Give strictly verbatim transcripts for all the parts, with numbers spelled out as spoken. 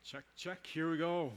Check, check, here we go.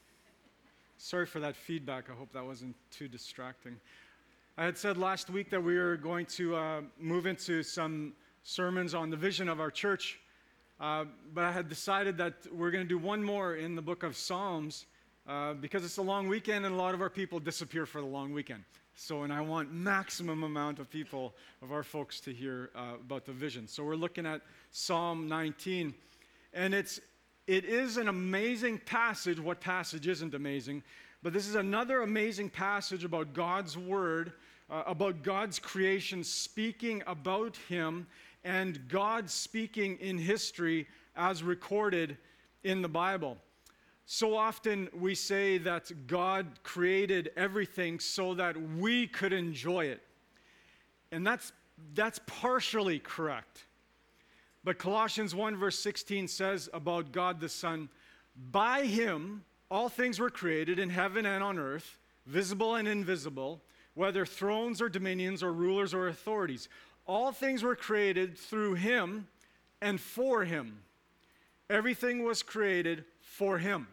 Sorry for that feedback. I hope that wasn't too distracting. I had said last week that we were going to uh, move into some sermons on the vision of our church, uh, but I had decided that we're going to do one more in the book of Psalms uh, because it's a long weekend and a lot of our people disappear for the long weekend. So, and I want maximum amount of people, of our folks, to hear uh, about the vision. So we're looking at Psalm nineteen, and it's It is an amazing passage. What passage isn't amazing? But this is another amazing passage about God's Word, uh, about God's creation, speaking about Him, and God speaking in history as recorded in the Bible. So often we say that God created everything so that we could enjoy it. And that's, that's partially correct. But Colossians one verse sixteen says about God the Son, by Him all things were created in heaven and on earth, visible and invisible, whether thrones or dominions or rulers or authorities. All things were created through Him and for Him. Everything was created for Him.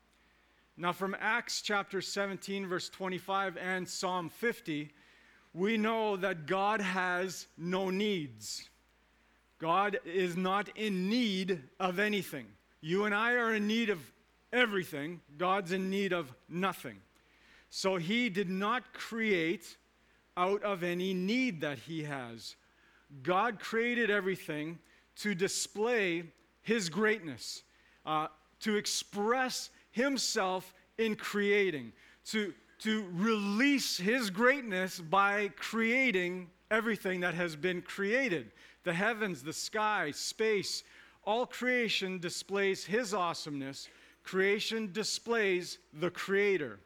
Now from Acts chapter seventeen verse twenty-five and Psalm fifty, we know that God has no needs. God is not in need of anything. You and I are in need of everything. God's in need of nothing. So He did not create out of any need that He has. God created everything to display His greatness, uh, to express Himself in creating, to, to release His greatness by creating everything that has been created. The heavens, the sky, space, all creation displays His awesomeness. Creation displays the Creator.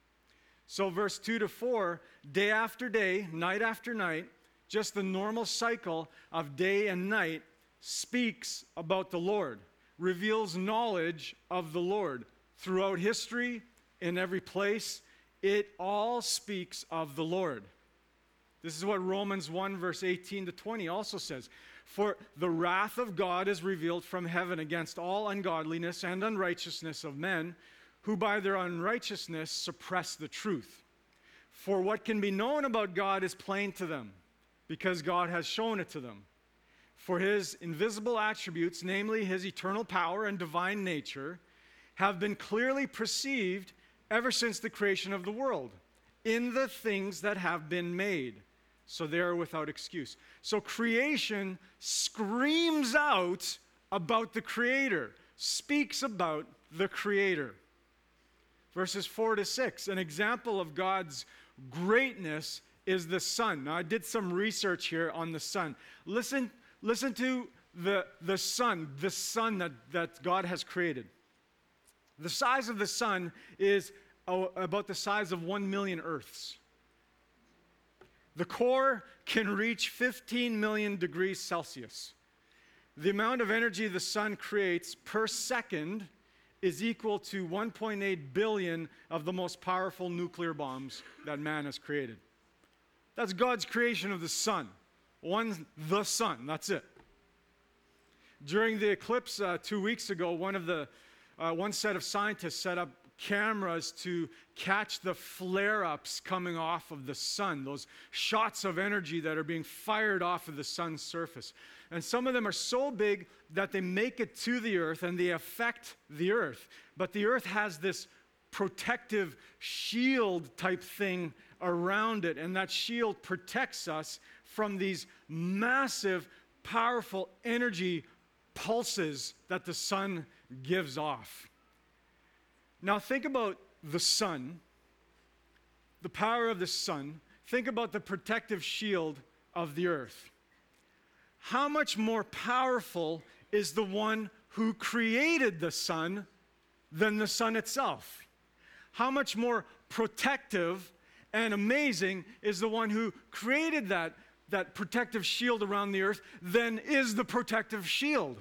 So verse two to four, day after day, night after night, just the normal cycle of day and night speaks about the Lord, reveals knowledge of the Lord. Throughout history, in every place, it all speaks of the Lord. This is what Romans one verse eighteen to twenty also says. For the wrath of God is revealed from heaven against all ungodliness and unrighteousness of men, who by their unrighteousness suppress the truth. For what can be known about God is plain to them, because God has shown it to them. For His invisible attributes, namely His eternal power and divine nature, have been clearly perceived ever since the creation of the world, in the things that have been made. So they are without excuse. So creation screams out about the Creator, speaks about the Creator. Verses four to six, an example of God's greatness is the sun. Now I did some research here on the sun. Listen, listen to the, the sun, the sun that, that God has created. The size of the sun is oh, about the size of one million Earths. The core can reach fifteen million degrees Celsius. The amount of energy the sun creates per second is equal to one point eight billion of the most powerful nuclear bombs that man has created. That's God's creation of the sun. One, the sun, that's it. During the eclipse uh, two weeks ago, one of the uh, one set of scientists set up cameras to catch the flare-ups coming off of the sun, those shots of energy that are being fired off of the sun's surface. And some of them are so big that they make it to the earth and they affect the earth. But the earth has this protective shield type thing around it, and that shield protects us from these massive, powerful energy pulses that the sun gives off. Now think about the sun, the power of the sun. Think about the protective shield of the earth. How much more powerful is the one who created the sun than the sun itself? How much more protective and amazing is the one who created that, that protective shield around the earth than is the protective shield?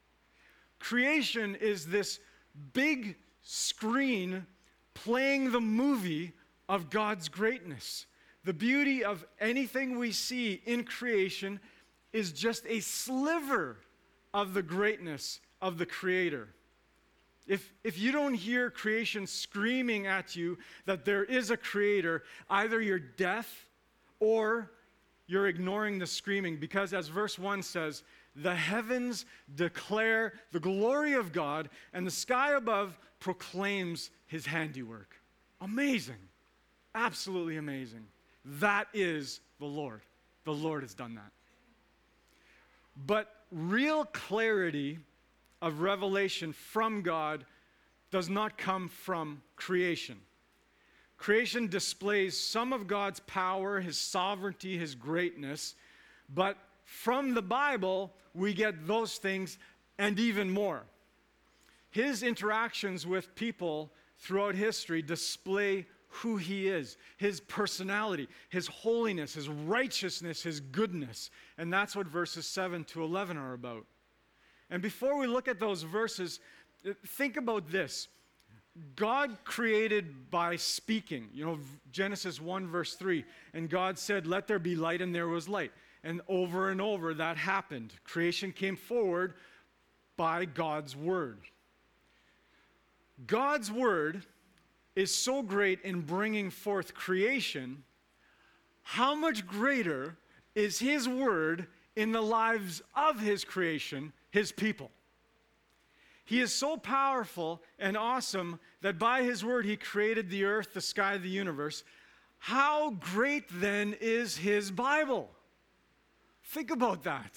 Creation is this big screen playing the movie of God's greatness. The beauty of anything we see in creation is just a sliver of the greatness of the Creator. If, if you don't hear creation screaming at you that there is a creator, either you're deaf or you're ignoring the screaming. Because as verse one says, the heavens declare the glory of God, and the sky above proclaims his handiwork. Amazing. Absolutely amazing. That is the Lord. The Lord has done that. But real clarity of revelation from God does not come from creation. Creation displays some of God's power, his sovereignty, his greatness, but from the Bible, we get those things and even more. His interactions with people throughout history display who he is, his personality, his holiness, his righteousness, his goodness. And that's what verses seven to eleven are about. And before we look at those verses, think about this. God created by speaking. You know, Genesis one verse three, and God said, let there be light, and there was light. And over and over that happened. Creation came forward by God's word. God's word is so great in bringing forth creation. How much greater is his word in the lives of his creation, his people? He is so powerful and awesome that by his word he created the earth, the sky, the universe. How great then is his Bible? Think about that.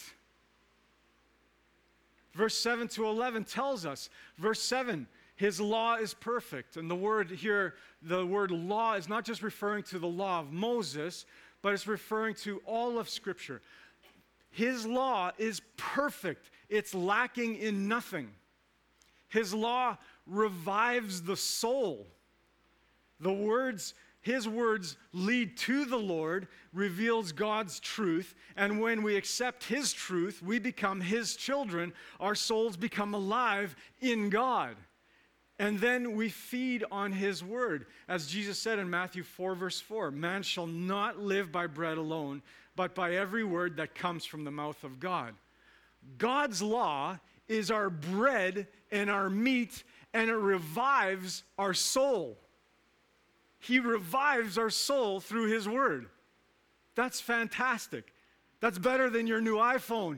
Verse seven to eleven tells us, verse seven, his law is perfect. And the word here, the word law is not just referring to the law of Moses, but it's referring to all of Scripture. His law is perfect. It's lacking in nothing. His law revives the soul. The words, his words lead to the Lord, reveals God's truth, and when we accept his truth, we become his children. Our souls become alive in God. And then we feed on his word. As Jesus said in Matthew four, verse four, man shall not live by bread alone, but by every word that comes from the mouth of God. God's law is our bread and our meat, and it revives our soul. He revives our soul through his word. That's fantastic. That's better than your new iPhone.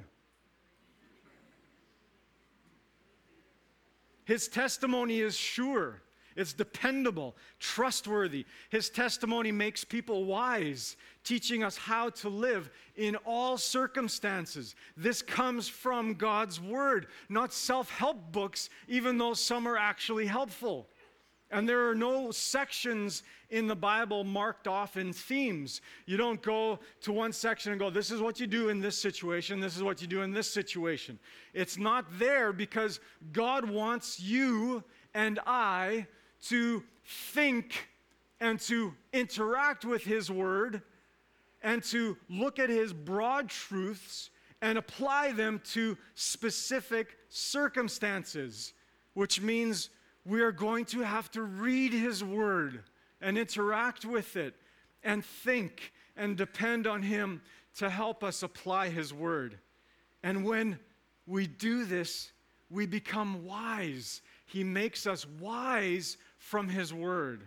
His testimony is sure. It's dependable, trustworthy. His testimony makes people wise, teaching us how to live in all circumstances. This comes from God's word, not self-help books, even though some are actually helpful. And there are no sections in the Bible marked off in themes. You don't go to one section and go, this is what you do in this situation, this is what you do in this situation. It's not there because God wants you and I to think and to interact with his word and to look at his broad truths and apply them to specific circumstances, which means we are going to have to read his word and interact with it and think and depend on him to help us apply his word. And when we do this, we become wise. He makes us wise from his word.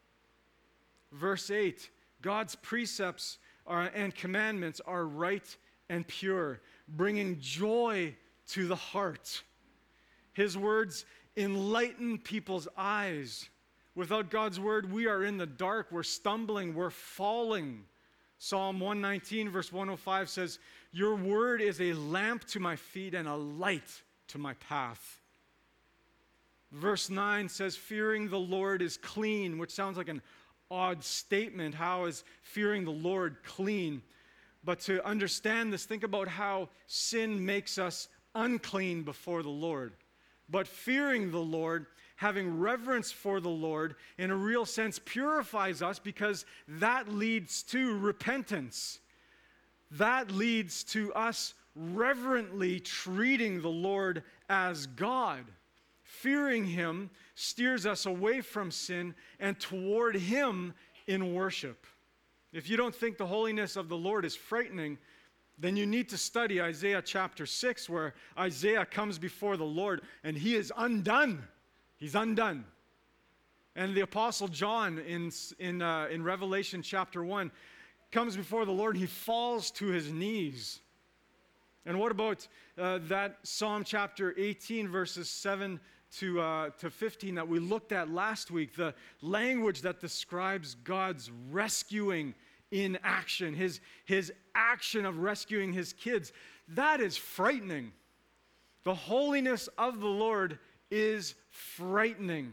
Verse eight, God's precepts are, and commandments are right and pure, bringing joy to the heart. His words enlighten people's eyes. Without God's word, we are in the dark, we're stumbling, we're falling. Psalm one nineteen, verse one oh five says, your word is a lamp to my feet and a light to my path. Verse nine says, fearing the Lord is clean, which sounds like an odd statement. How is fearing the Lord clean? But to understand this, think about how sin makes us unclean before the Lord. But fearing the Lord, having reverence for the Lord, in a real sense purifies us because that leads to repentance. That leads to us reverently treating the Lord as God. Fearing him steers us away from sin and toward him in worship. If you don't think the holiness of the Lord is frightening, then you need to study Isaiah chapter six, where Isaiah comes before the Lord and he is undone He's undone. And the Apostle John in, in, uh, in Revelation chapter one comes before the Lord and he falls to his knees. And what about uh, that Psalm chapter eighteen, verses seven to, uh, to fifteen that we looked at last week? The language that describes God's rescuing in action, his, his action of rescuing his kids. That is frightening. The holiness of the Lord is frightening.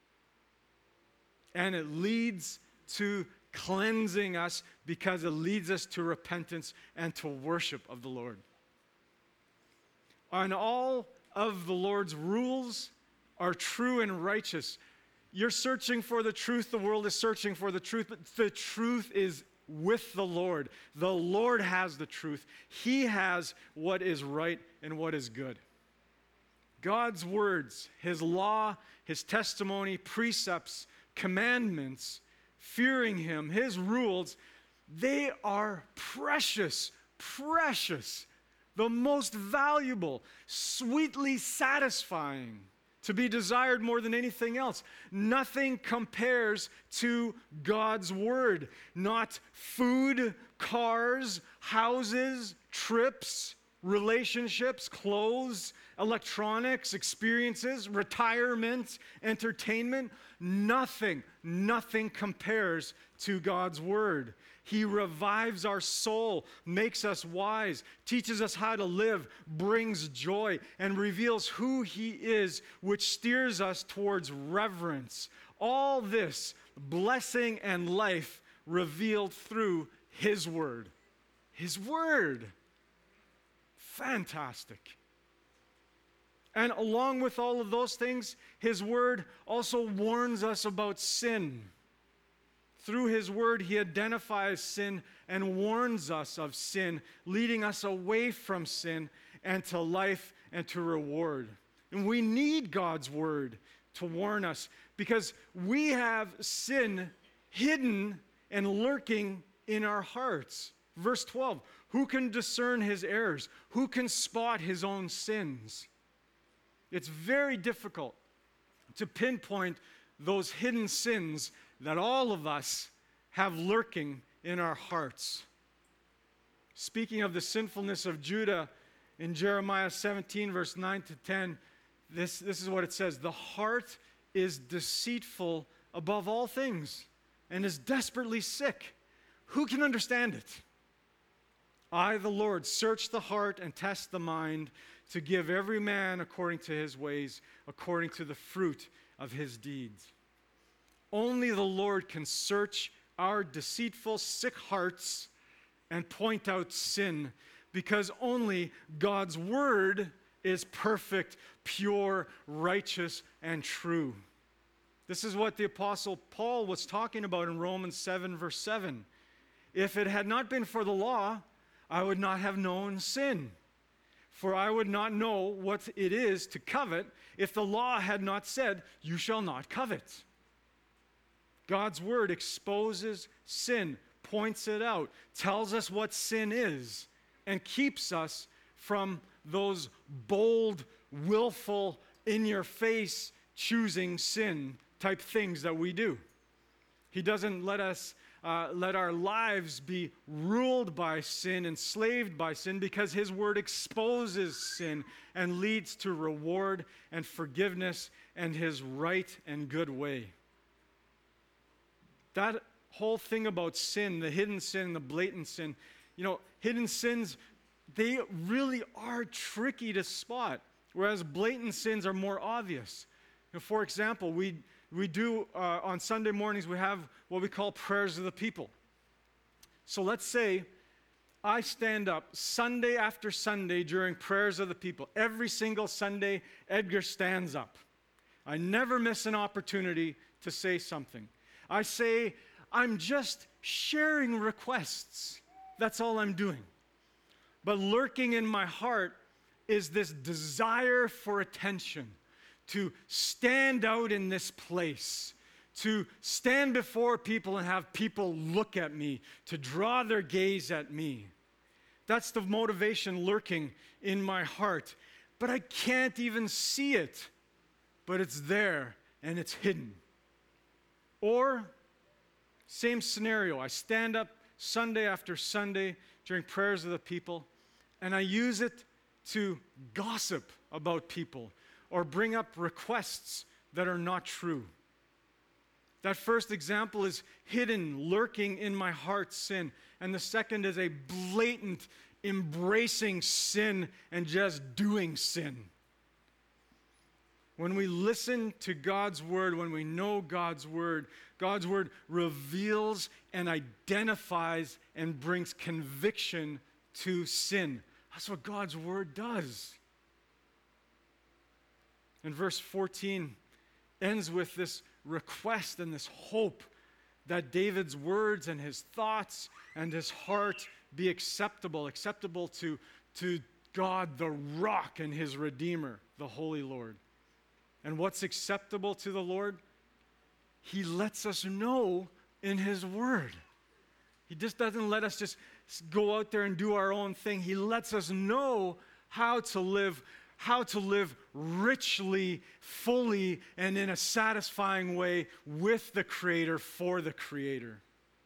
And it leads to cleansing us because it leads us to repentance and to worship of the Lord. And all of the Lord's rules are true and righteous. You're searching for the truth. The world is searching for the truth. But the truth is with the Lord. The Lord has the truth. He has what is right and what is good. God's words, His law, His testimony, precepts, commandments, fearing Him, His rules, they are precious, precious. The most valuable, sweetly satisfying, to be desired more than anything else. Nothing compares to God's word. Not food, cars, houses, trips, relationships, clothes, electronics, experiences, retirement, entertainment. Nothing, nothing compares to God's word. He revives our soul, makes us wise, teaches us how to live, brings joy, and reveals who He is, which steers us towards reverence. All this blessing and life revealed through His word. His word. Fantastic. And along with all of those things, His word also warns us about sin. Through His word, He identifies sin and warns us of sin, leading us away from sin and to life and to reward. And we need God's word to warn us because we have sin hidden and lurking in our hearts. Verse twelve, who can discern his errors? Who can spot his own sins? It's very difficult to pinpoint those hidden sins that all of us have lurking in our hearts. Speaking of the sinfulness of Judah, in Jeremiah seventeen, verse nine to ten, this, this is what it says. The heart is deceitful above all things and is desperately sick. Who can understand it? I, the Lord, search the heart and test the mind to give every man according to his ways, according to the fruit of his deeds. Only the Lord can search our deceitful, sick hearts and point out sin, because only God's word is perfect, pure, righteous, and true. This is what the Apostle Paul was talking about in Romans seven, verse seven. If it had not been for the law, I would not have known sin. For I would not know what it is to covet if the law had not said, you shall not covet. God's word exposes sin, points it out, tells us what sin is, and keeps us from those bold, willful, in-your-face, choosing sin type things that we do. He doesn't let us uh, let our lives be ruled by sin, enslaved by sin, because His word exposes sin and leads to reward and forgiveness and His right and good way. That whole thing about sin, the hidden sin, the blatant sin, you know, hidden sins, they really are tricky to spot, whereas blatant sins are more obvious. You know, for example, we we do, uh, on Sunday mornings, we have what we call prayers of the people. So let's say I stand up Sunday after Sunday during prayers of the people. Every single Sunday, Edgar stands up. I never miss an opportunity to say something. I say, I'm just sharing requests. That's all I'm doing. But lurking in my heart is this desire for attention, to stand out in this place, to stand before people and have people look at me, to draw their gaze at me. That's the motivation lurking in my heart. But I can't even see it but it's there and it's hidden. Or, same scenario, I stand up Sunday after Sunday during prayers of the people, and I use it to gossip about people or bring up requests that are not true. That first example is hidden, lurking in my heart sin. And the second is a blatant embracing sin and just doing sin. When we listen to God's word, when we know God's word, God's word reveals and identifies and brings conviction to sin. That's what God's word does. And verse fourteen ends with this request and this hope that David's words and his thoughts and his heart be acceptable, acceptable to, to God, the rock and his Redeemer, the Holy Lord. And what's acceptable to the Lord? He lets us know in his word. He just doesn't let us just go out there and do our own thing. He lets us know how to live, how to live richly, fully, and in a satisfying way with the Creator, for the Creator.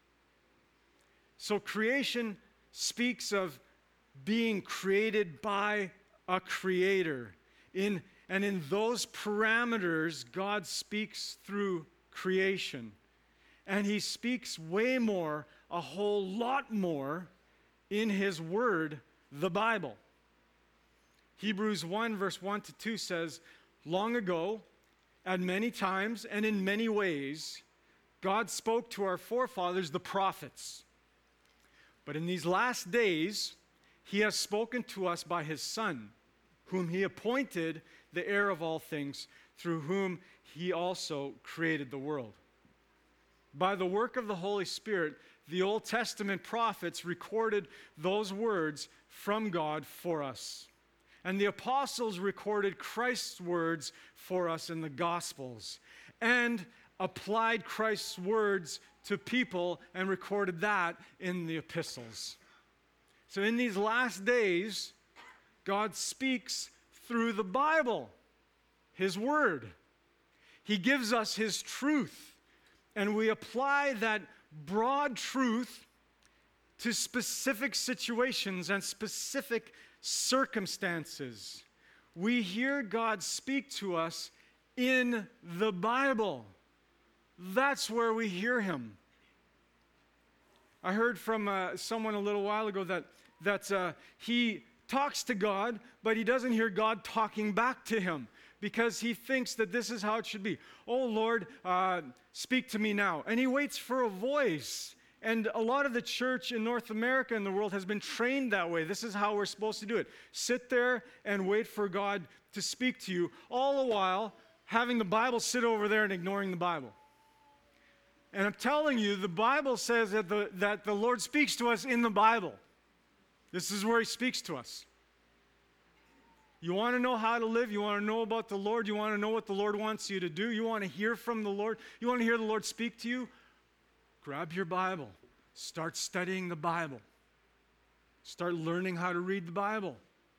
So creation speaks of being created by a Creator. In, and in those parameters, God speaks through creation. And he speaks way more, a whole lot more, in his word, the Bible. Hebrews one, verse one to two says, long ago, at many times and in many ways, God spoke to our forefathers, the prophets. But in these last days, he has spoken to us by his Son, whom he appointed the heir of all things, through whom he also created the world. By the work of the Holy Spirit, the Old Testament prophets recorded those words from God for us. And the apostles recorded Christ's words for us in the Gospels and applied Christ's words to people and recorded that in the epistles. So in these last days, God speaks through the Bible, his word. He gives us his truth, and we apply that broad truth to specific situations and specific circumstances. We hear God speak to us in the Bible. That's where we hear him. I heard from uh, someone a little while ago that, that uh, he talks to God, but he doesn't hear God talking back to him because he thinks that this is how it should be. Oh, Lord, uh, speak to me now. And he waits for a voice. And a lot of the church in North America and the world has been trained that way. This is how we're supposed to do it. Sit there and wait for God to speak to you, all the while having the Bible sit over there and ignoring the Bible. And I'm telling you, the Bible says that the, that the Lord speaks to us in the Bible. This is where he speaks to us. You want to know how to live? You want to know about the Lord? You want to know what the Lord wants you to do? You want to hear from the Lord? You want to hear the Lord speak to you? Grab your Bible. Start studying the Bible. Start learning how to read the Bible.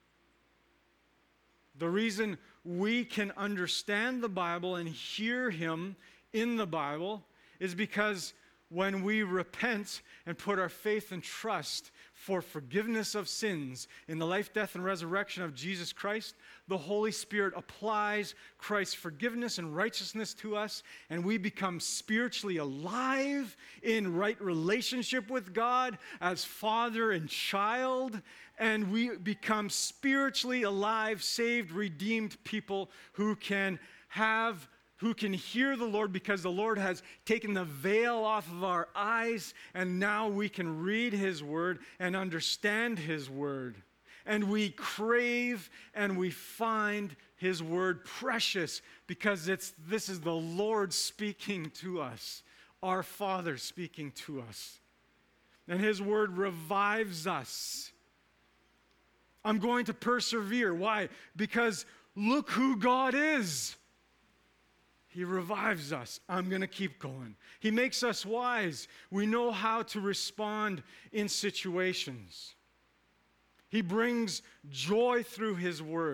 The reason we can understand the Bible and hear him in the Bible is because when we repent and put our faith and trust for forgiveness of sins in the life, death, and resurrection of Jesus Christ, the Holy Spirit applies Christ's forgiveness and righteousness to us, and we become spiritually alive in right relationship with God as father and child, and we become spiritually alive, saved, redeemed people who can have who can hear the Lord because the Lord has taken the veil off of our eyes, and now we can read his word and understand his word. And we crave and we find his word precious because it's this is the Lord speaking to us, our Father speaking to us. And his word revives us. I'm going to persevere. Why? Because look who God is. He revives us. I'm going to keep going. He makes us wise. We know how to respond in situations. He brings joy through his word.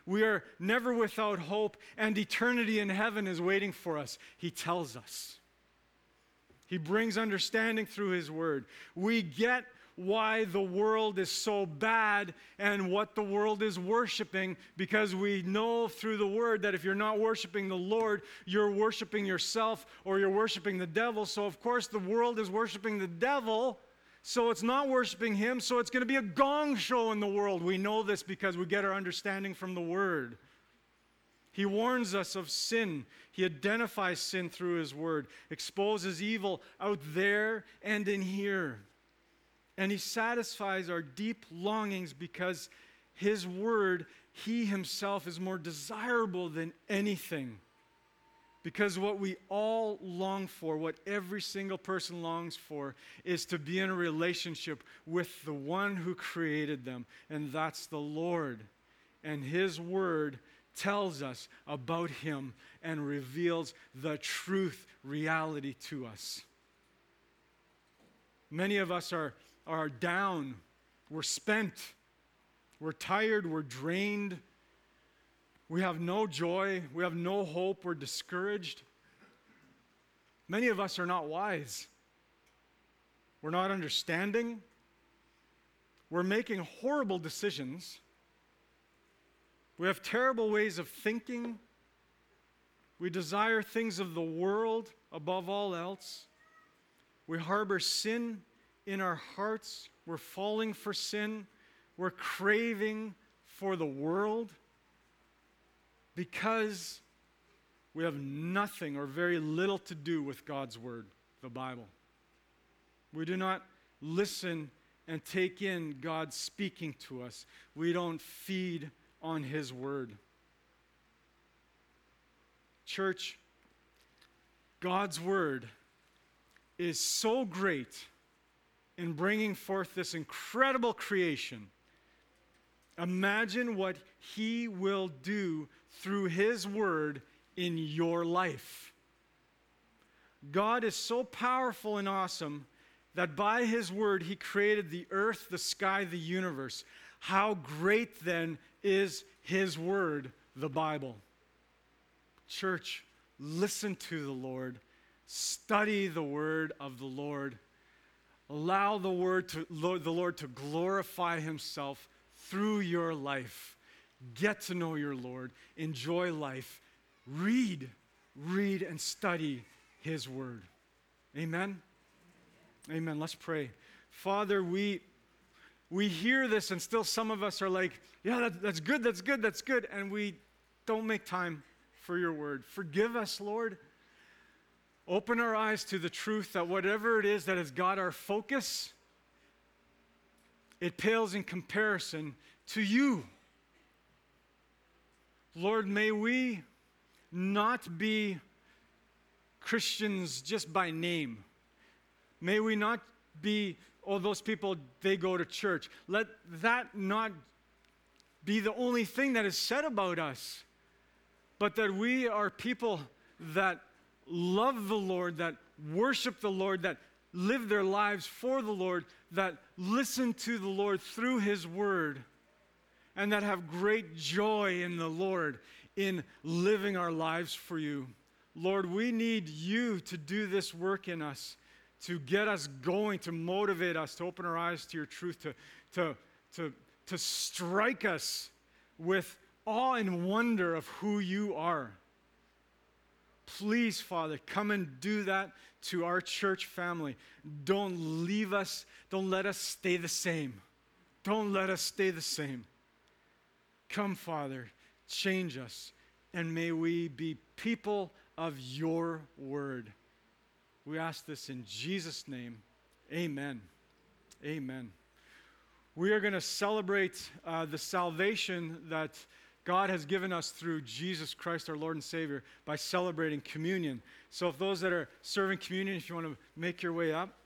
We are never without hope, and eternity in heaven is waiting for us. He tells us. He brings understanding through His Word. We get why the world is so bad and what the world is worshiping, because we know through the Word that if you're not worshiping the Lord, you're worshiping yourself or you're worshiping the devil. So of course the world is worshiping the devil, so it's not worshiping Him, so it's going to be a gong show in the world. We know this because we get our understanding from the Word. He warns us of sin. He identifies sin through His Word, exposes evil out there and in here. And He satisfies our deep longings because His Word, He Himself, is more desirable than anything. Because what we all long for, what every single person longs for, is to be in a relationship with the one who created them, and that's the Lord. And His Word tells us about Him and reveals the truth, reality to us. Many of us are, are down, we're spent, we're tired, we're drained. We have no joy. We have no hope. We're discouraged. Many of us are not wise. We're not understanding. We're making horrible decisions. We have terrible ways of thinking. We desire things of the world above all else. We harbor sin in our hearts. We're falling for sin. We're craving for the world. Because we have nothing or very little to do with God's Word, the Bible. We do not listen and take in God speaking to us. We don't feed on His Word. Church, God's Word is so great in bringing forth this incredible creation. Imagine what He will do through His Word in your life. God is so powerful and awesome that by His Word He created the earth, the sky, the universe. How great then is His Word, the Bible? Church, listen to the Lord. Study the Word of the Lord. Allow the Word to, the Lord to glorify Himself through your life. Get to know your Lord. Enjoy life. Read, read and study His Word. Amen? Amen. Let's pray. Father, we, we hear this and still some of us are like, yeah, that, that's good, that's good, that's good. And we don't make time for your Word. Forgive us, Lord. Open our eyes to the truth that whatever it is that has got our focus, it pales in comparison to you. Lord, may we not be Christians just by name. May we not be, oh, those people, they go to church. Let that not be the only thing that is said about us, but that we are people that love the Lord, that worship the Lord, that live their lives for the Lord, that listen to the Lord through His Word, and that have great joy in the Lord in living our lives for you. Lord, we need you to do this work in us, to get us going, to motivate us, to open our eyes to your truth, to, to, to, to strike us with awe and wonder of who you are. Please, Father, come and do that to our church family. Don't leave us. Don't let us stay the same. Don't let us stay the same. Come, Father, change us, and may we be people of your Word. We ask this in Jesus' name. Amen. Amen. We are going to celebrate uh, the salvation that God has given us through Jesus Christ, our Lord and Savior, by celebrating communion. So if those that are serving communion, if you want to make your way up,